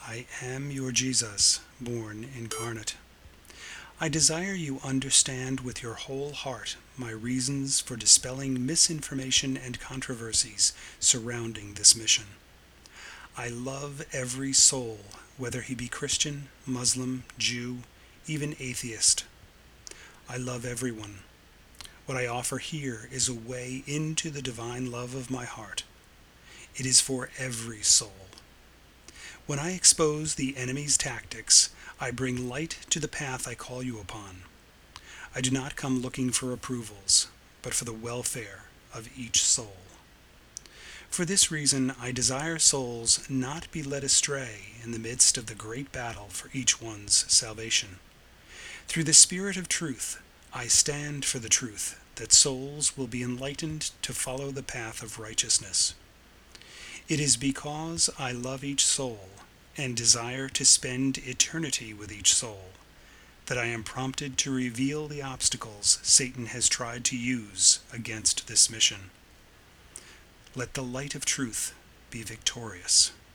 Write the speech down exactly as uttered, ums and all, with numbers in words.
I am your Jesus, born incarnate. I desire you understand with your whole heart my reasons for dispelling misinformation and controversies surrounding this mission. I love every soul, whether he be Christian, Muslim, Jew, even atheist. I love everyone. What I offer here is a way into the divine love of my heart. It is for every soul. When I expose the enemy's tactics, I bring light to the path I call you upon. I do not come looking for approvals, but for the welfare of each soul. For this reason, I desire souls not be led astray in the midst of the great battle for each one's salvation. Through the Spirit of truth, I stand for the truth that souls will be enlightened to follow the path of righteousness. It is because I love each soul and desire to spend eternity with each soul that I am prompted to reveal the obstacles Satan has tried to use against this mission. Let the light of truth be victorious.